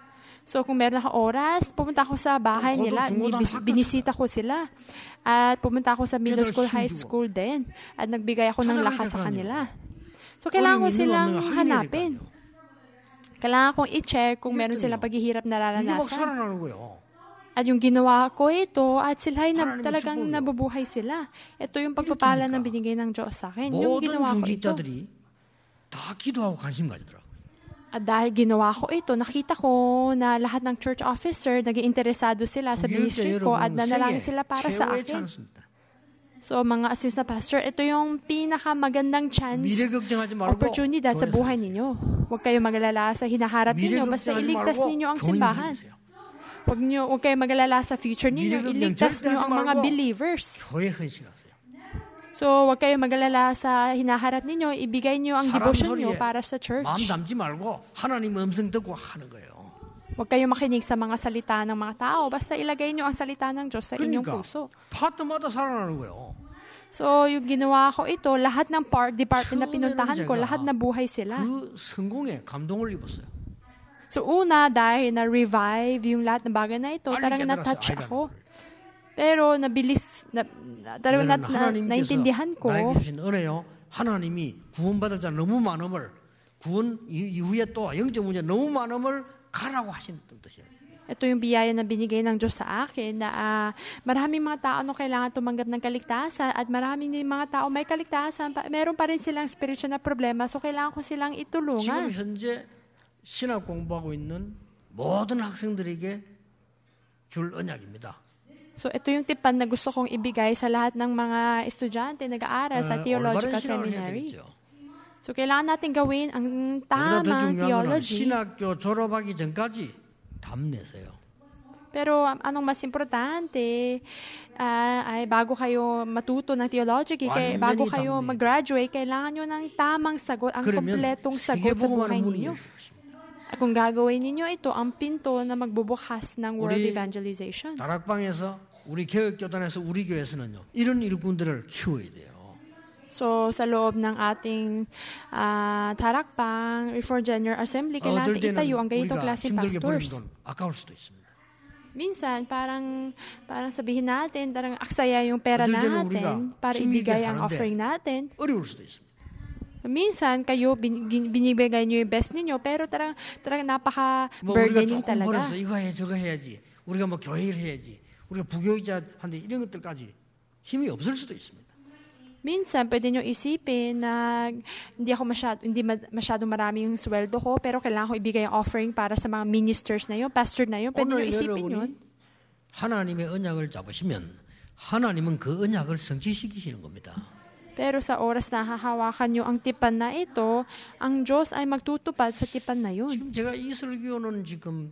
So kung meron akong oras, pumunta ako sa bahay Kodo, nila, 중고등 Nibis- 학교 binisita ko sila. At pumunta ako sa middle Kailangan school, high hindi school din. At nagbigay ako ng 찾아가야 lakas sa 될 거 kanila. So kailangan ko 어려움이 있는 거 silang 없는 거 확인해야 hanapin. 될 거 아니에요. Kailangan kong i-check kung Hindi meron ito silang yun. paghihirap 이게 막 nararanasan. 살아나는 거예요. At yung ginawa ko ito, at sila ay na, 하나님의 talagang 축복이요. nabubuhay sila. Ito yung pagpapala ng 하니까 binigay ng Diyos sa akin. Yung 모든 ginawa ko ito. 중직자들이 다 기도하고 관심 가지더라고요. At dahil ginawa ko ito, nakita ko na lahat ng church officer, naging interesado sila sa ministry ko at nanalangin sila para sa 최고의 akin. 찬스입니다. So mga assistant pastor, ito yung pinakamagandang chance, 미래 걱정하지 말고 opportunity sa 교회 buhay 살아요. ninyo. Huwag kayong magalala sa hinaharap 미래 ninyo, basta 걱정하지 iligtas 말고 ninyo ang 교인 simbahan. 살리세요. Huwag, nyo, huwag kayong magalala sa future ninyo, 미래 걱정 iligtas 절대 nyo 하지 ang mga 말고 believers. 교회 헌신하세요. So huwag kayong magalala sa hinaharap ninyo, ibigay nyo ang 사람 devotion nyo 소리에 para sa church. 마음 담지 말고 하나님 음성 듣고 하는 거예요. Huwag kayong makinig sa mga salita ng mga tao, basta ilagay nyo ang salita ng Diyos sa inyong 그러니까 puso. 파트마다 살아나는 거예요. So, yung ginawa ko ito, lahat ng part, department na pinuntahan ko, 처음에는 lahat 제가 nabuhay sila. 그 성공에 감동을 입었어요. So, una, dahil na-revive yung lahat ng bagay na ito, 빨리 tarang 깨달았어요. na-touch 아이라는 ako. 걸. Pero, nabilis, na, na, tarang na, 이거는 na, 하나님께서 naintindihan ko, 나에게 주신 은혜요. 하나님이 구원받을 자 너무 많음을 구원 이- 이후에 또 영적 문제 너무 많음을 가라고 하신 뜻이에요. ito yung biyaya na binigay ng Diyos sa akin na ah, maraming mga tao no kailangan tumanggap ng kaligtasan at maraming din mga tao may kaligtasan, pa, meron pa rin silang spiritual na problema, so kailangan ko silang 지금 itulungan. 현재 신학 공부하고 있는 모든 학생들에게 줄 언약입니다. So ito yung tipan na gusto kong ibigay sa lahat ng mga estudyante nag-aaral sa 어, theological 올바른 신학을 해야 seminary. 되겠죠. So kailangan natin gawin ang 보다 더 tamang 중요한 거는 theology. 신학교 졸업하기 전까지 답내세요. Pero um, anong mas importante ah, ay bago kayo matuto ng theology, kay, 완전히 bago kayo 답내. mag-graduate, kailangan nyo ng tamang sagot, ang 그러면 kompletong sagot sa 세계복음하는 buhay 문이 ninyo. 열릴 것입니다. At kung gagawin ninyo ito, ang pinto na magbubukas ng world 우리 evangelization. 다락방에서 우리 개혁교단에서 우리 교회에서는요 이런 일꾼들을 키워야 돼요. So, sa loob ng ating ah, Tarakpang Reformed General Assembly, kailangan 어떨 때는 itayo ang ganitong 우리가 klaseng 힘들게 벌린 pastors. 돈 아까울 수도 있습니다. Minsan, parang, parang sabihin natin, parang aksaya yung pera 어떨 때는 natin 우리가 para 힘있게 ibigay ang 사는데 offering natin. 어려울 수도 있습니다. Minsan, kayo, bin, gin- binibigay nyo yung best ninyo, pero tarang, tarang 뭐 우리가 napaka-burdening 조금 talaga. 벌어서 이거 해 저거 해야지 우리가 뭐 교회를 해야지 우리가 부교육자한테 이런 것들까지 힘이 없을 수도 있습니다. Minsan, pwede nyo isipin na hindi ako masyado, hindi ma- masyadong marami yung sweldo ko, pero kailangan ko ibigay ang offering para sa mga ministers na yun, pastor na yun. Pwede nyo 오늘 isipin yun. 여러분이 하나님의 언약을 잡으시면 하나님은 그 언약을 성취시키시는 겁니다. Pero sa oras na hahawakan nyo ang tipan na ito, ang Diyos ay magtutupad sa tipan na yun. 지금 제가 이 설교는 지금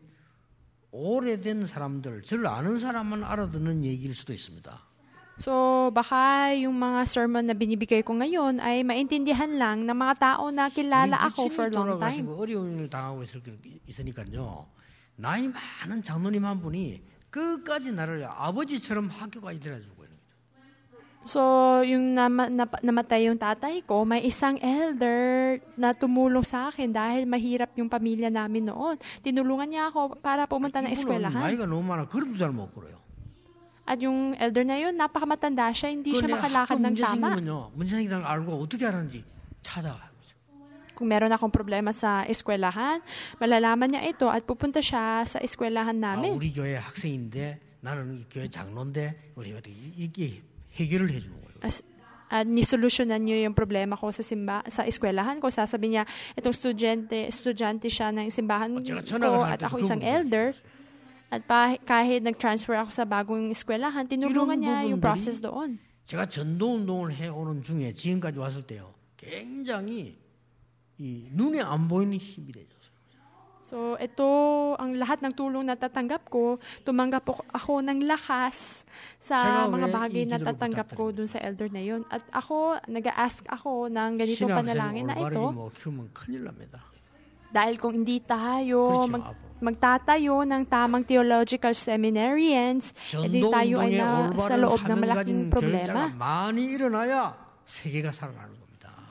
오래된 사람들, 저를 아는 사람만 알아듣는 얘기일 수도 있습니다. So, baka yung mga sermon na binibigay ko ngayon ay maintindihan lang ng mga tao na kilala ako for a long time. 돌아가시고 어려움을 당하고 있을, 있으니까요. 나이 많은 장로님 한 분이 끝까지 나를 아버지처럼 학교까지 데려주고 있는 거죠. So, yung nama, nap- namatay yung tatay ko, may isang elder na tumulong sa akin dahil mahirap yung pamilya namin noon. Tinulungan niya ako para pumunta ng 이분은 eskwelahan. 나이가 너무 많아 걸음도 잘 못 걸어요. At yung elder na yun, napakamatanda siya, hindi siya 그런데 makalakad 학교 ng 문제 tama. 생기면요. 문제 생기다는 걸 알고 어떻게 하는지 찾아가요. Kung meron akong problema sa eskwelahan, malalaman niya ito at pupunta siya sa eskwelahan 아, namin. 우리 교회 학생인데 나는 이 교회 장로인데 우리 어떻게 이게 해결을 해주는 거예요. As, at nisolusyonan niyo yung problema ko sa simba sa eskwelahan ko. Sasabi niya, itong estudyante, estudyante siya ng simbahan 제가 ko 전학을 할 at 때도 ako isang 그분이 elder. At pa, kahit nag-transfer ako sa bagong eskwelahan, tinulungan 이런 niya yung 부분들이 process doon. 제가 전도운동을 해오는 중에 지금까지 왔을 때요. 굉장히 이 눈에 안 보이는 힘이 되죠. So, ito, ang lahat ng tulong na tatanggap ko, tumanggap ako, ako ng lakas sa 제가 mga 왜 bagay 이 na 기도를 tatanggap ko 부탁드립니다. dun sa elder na yun. At ako, nag-ask ako ng ganitong 신학생 panalangin na 올바르게 ito. 뭐 키우면 큰일 납니다. Dahil kung hindi tayo 그렇죠, mag, 아버. magtatayo ng tamang theological seminarians, hindi tayo ay 전도운동에 na sa 올바른 loob ng 사명 malaking 가진 problema. 교회자가 많이 일어나야 세계가 살아나는 겁니다.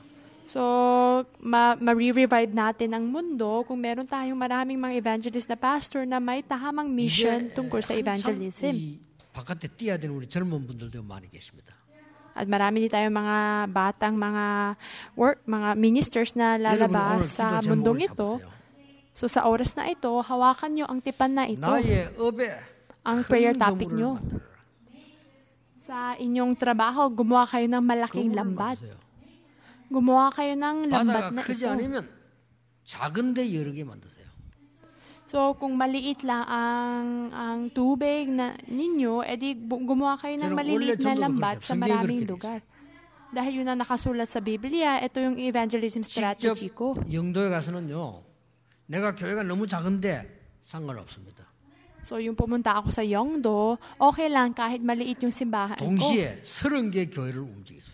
So, ma- ma-revive natin ang mundo kung meron tayong maraming mga evangelist na pastor na may tahamang mission tungkol sa evangelism. 이 바깥에 뛰어야 되는 우리 젊은 분들도 많이 계십니다. At marami din tayong mga batang mga work, mga ministers na lalabas sa mundong ito. So sa oras na ito, hawakan nyo ang tipan na ito, 나의 업에 ang prayer topic nyo. Sa inyong trabaho, gumawa kayo ng malaking lambat. Gumawa kayo ng lambat na 크지 ito. 않으면 작은데 여러 개 만드세요. So kung maliit lang ang ang tubig na ninyo, edi bu- gumawa kayo ng Pero maliliit ulit, na sunod lambat ulit. sa Hindi maraming ulit. lugar. Dahil yun ang nakasulat sa Biblia, ito yung evangelism 직접 strategy ko. 영도에 가서는요. 내가 교회가 너무 작은데 상관없습니다. So yung pumunta ako sa Yongdo, okay lang kahit maliit yung simbahan ko. 동시에 서른 개 교회를 움직였어요.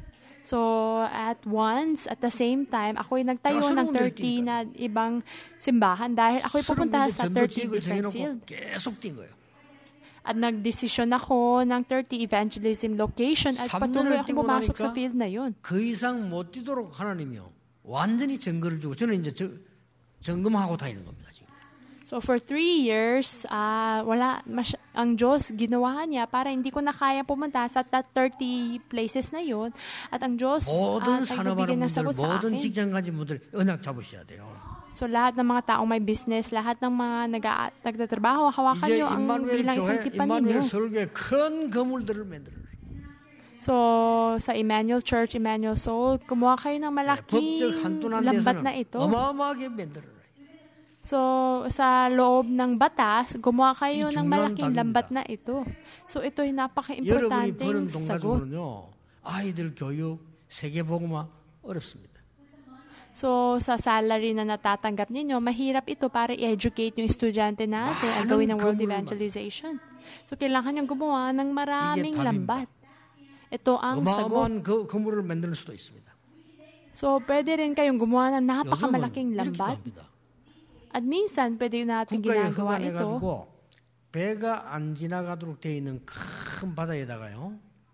So at once, at the same time, ako'y nagtayo ng thirty na ibang simbahan dahil ako'y pupunta sa thirty different field. 계속 뛴 거예요. At nagdesisyon ako ng thirty evangelism location at patuloy akong pumasok sa field na yun. 그 이상 못 뛰도록 하나님이요. 완전히 증거를 주고 저는 이제 저, 점검하고 다니는 겁니다. 지금. So for three years, uh, wala, mas, ang Diyos ginawa niya para hindi ko na kaya pumunta sa that thirty places na yun. At ang Diyos 모든 uh, 산업하는 nagbigay ng 분들, sagot sa 모든 akin. 직장 가진 분들 언약 잡으셔야 돼요. So lahat ng mga taong may business, lahat ng mga nag- nagtatrabaho, hawakan 이제 nyo ang 임마누엘 bilang isang 교회, tipan 임마누엘 ninyo. 서울교회 큰 건물들을 만들어요. So sa Emmanuel Church, Emmanuel Soul, gumawa kayo ng malaking 법적 한둔한 lambat 데서는 na ito. 어마어마하게 만들어요. So sa loob ng batas, gumawa kayo 이 ng 중요한 malaking 답입니다. lambat na ito. So ito'y 여러분이 napaka-importanteng 버는 돈 sagot. 가지고는요. 아이들 교육, 세계복음화 어렵습니다. So, sa salary na natatanggap ninyo, mahirap ito para i-educate yung estudyante natin at gawin ng world evangelization. So, kailangan yung gumawa ng maraming 이게 답입니다. lambat. Ito ang sagot. 어마어마한 그 건물을 만들 수도 있습니다. So, pwede rin kayong gumawa ng 요즘은 napakamalaking 이렇게도 lambat. 합니다. At minsan, pwede natin 국가에 ginagawa ito. 허가내가지고 배가 안 지나가도록 되어 있는 큰 바다에다가요.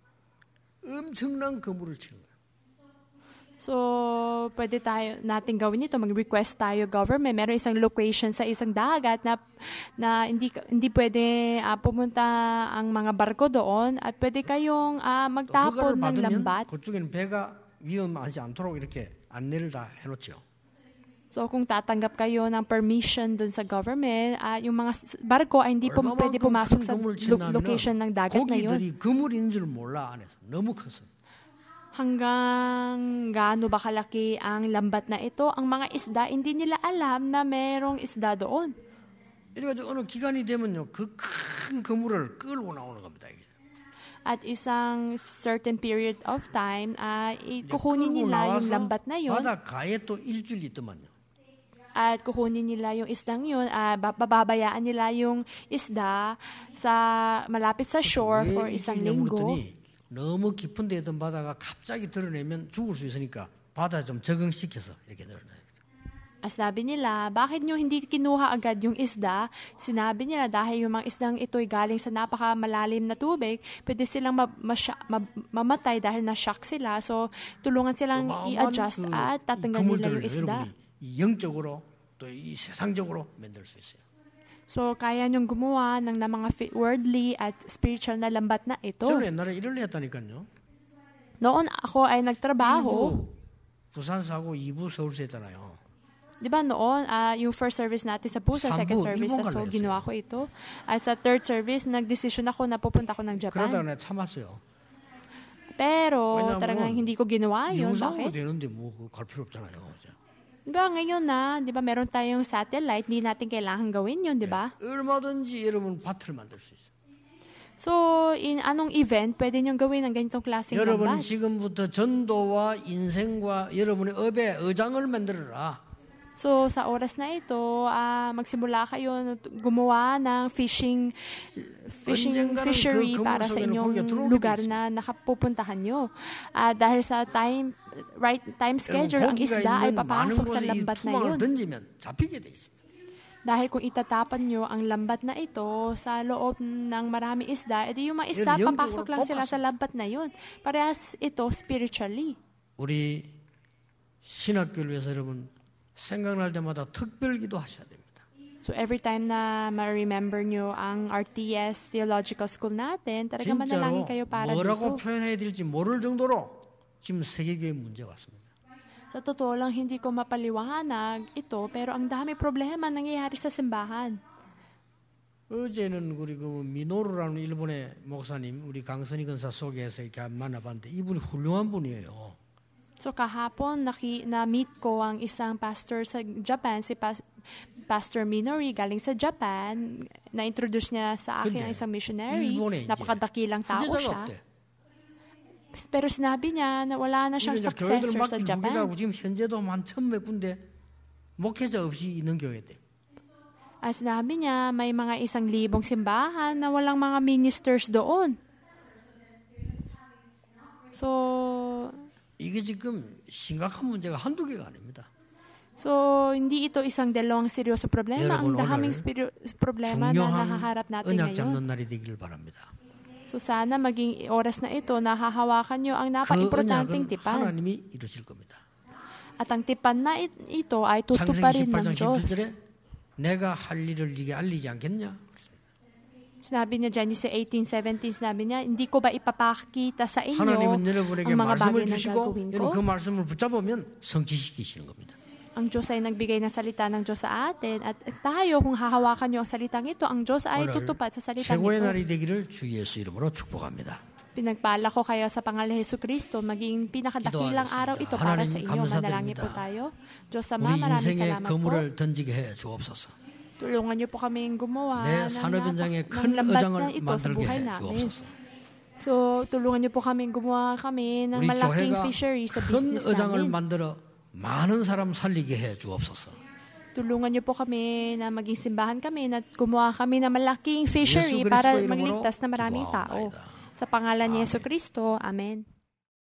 엄청난 건물을 치는 거예요. So, pwede tayo natin gawin ito. Mag-request tayo government. Meron isang location sa isang dagat na, na hindi hindi pwede uh, pumunta ang mga barko doon at pwede kayong uh, magtapon ng lambat. 그쪽에는 배가 위험하지 않도록 이렇게 안내를 다 해놓죠. So, kung tatanggap kayo ng permission doon sa government, uh, yung mga barko ay hindi po pwede pumasok sa lo- location ng dagat na yun. 고기들이 그물인 줄 몰라 안에서. 너무 컸어. Hanggang gaano ba kalaki ang lambat na ito? Ang mga isda, hindi nila alam na merong isda doon. 이래가지고 어느 기간이 되면요, 그 큰 그물을 끌고 나오는 겁니다. 이게. At isang certain period of time, uh, kukunin nila yung lambat na yun. 바닷가에 또 일주일 있더만요. At kukunin nila yung isdang yun, uh, bababayaan nila yung isda sa malapit sa shore for isang linggo. 너무 깊은 데 있던 바다가 갑자기 드러내면 죽을 수 있으니까 바다에 좀 적응시켜서 이렇게 드러나요. As sabi nila, bakit nyo hindi kinuha agad yung isda? Sinabi nila dahil yung mga isdang ito'y galing sa napakamalalim na tubig, pwede silang ma- masya- ma- mamatay dahil na-shock sila. So, tulungan silang i-adjust at tatanggal nila yung isda. 영적으로 또 이 세상적으로 만들 수 있어요. So, kaya nyong gumawa ng, ng mga worldly at spiritual na lambat na ito. 저는 옛날에 일을 했다니까요. Noon ako ay nagtrabaho. 이 부 부산서 하고 이 부 서울서 했잖아요. Di ba noon, uh, yung first service natin sa Pusa, second service sa Seoul, ginawa ko ito. At sa third service, nagdesisyon ako na pupunta ako ng Japan. 그러다가 내가 참았어요. Pero talagang hindi ko ginawa yun. 영상으로 Bakit? 되는데 뭐 갈 필요 없잖아요. Di ba ngayon na, di ba meron tayong satellite, hindi natin kailangan gawin yun, di ba? 얼마든지 여러분 밭을 만들 수 있어요. So, in anong event, pwede niyong gawin ang ganitong klaseng 여러분 lambat? 지금부터 전도와 인생과 여러분의 업의 의장을 만들어라. So, sa oras na ito, uh, magsimula kayo na t- gumawa ng fishing fishing 언젠가는 fishery 그 para 그물 sa 속에는 inyong 고기가 들어오게 lugar 돼 na nakapupuntahan nyo. Uh, dahil sa time right time schedule, ang 고기가 isda ay 있는 많은 papasok sa 곳에 이 lambat na 투망을 yun. 던지면 잡히게 돼 있습니다. Dahil kung itatapan nyo ang lambat na ito sa loob ng maraming isda, edi yung mga isda, Yun, yung papasok lang sila papasok. sa lambat na yun. Parehas ito spiritually. 우리 신학교를 위해서 여러분 생각날 때마다 특별 기도하셔야 됩니다. So every time na ma-remember nyo ang R T S Theological School natin, talaga manalangin kayo para 뭐라고 dito. 표현해야 될지 모를 정도로 지금 세계교회 문제가 왔습니다. Sa totoo lang, hindi ko mapaliwanag ito, pero ang dami problema nangyayari sa simbahan. 어제는 우리 그 미노루라는 일본의 목사님, 우리 강선희 근사 소개해서 이렇게 만나봤는데 이분이 훌륭한 분이에요. So kahapon, naki, na-meet ko ang isang pastor sa Japan, si Pas- Pastor Minori, galing sa Japan. Na-introduce niya sa akin ang isang missionary. Napakadakilang tao siya. Pero sinabi niya na wala na siyang successor sa Japan. 지금 현재도 한 천몇 군데 목회자 없이 있는 교회들. Ang sinabi niya, may mga isang libong simbahan na walang mga ministers doon. So, 이게 지금 심각한 문제가 한두 개가 아닙니다. So, hindi ito isang dalawang seryosong problema. Ang daming spiri- problema na nahaharap natin 언약 잡는 ngayon. 날이 되기를 바랍니다. So, sana maging oras na ito na hahawakan nyo ang 그 napaka-importanting 언약은 tipan. 하나님이 이루실 겁니다. At ang tipan na it- ito ay 창세기 tutuparin 십팔 ng 장 Diyos. 십칠 절에 내가 할 일을 네게 알리지 않겠냐? Sinabi niya Genesis eighteen seventeen, sinabi niya, hindi ko ba ipapakita sa inyo 하나님은 여러분에게 ang mga bagay 말씀을 na 주시고 gagawin 여러분 그 ko? 말씀을 붙잡으면 성취시키시는 겁니다. Ang Diyos ay nagbigay ng salita ng Diyos sa atin. At tayo, kung hahawakan niyo ang salitang ito, ang Diyos ay 오늘 tutupad sa salitang 최고의 ito. 날이 되기를 주 예수 이름으로 축복합니다. Pinagpala ko kayo sa pangalan ni Jesu Kristo, maging pinakadakilang araw ito para sa inyo. Manalangin po tayo. Diyos Ama, 우리 maraming 인생의 salamat po. 그물을 던지게 해 주옵소서. Tulungan niyo po kaming gumawa 내 ng, 산업 현장에 ng 큰 lambat 의장을 na ito sa 만들게 buhay 해 namin. 주옵소서. So, tulungan niyo po kaming gumawa kami ng 우리 malaking 교회가 fishery sa 큰 business 의장을 namin. 만들어 많은 사람 살리게 해 주옵소서. Tulungan niyo po kami na maging simbahan kami na gumawa kami ng malaking fishery 예수 para 그리스도 이름으로 magligtas na maraming tao. 기도하옵나이다. Sa pangalan ni Yesu Kristo, Amen.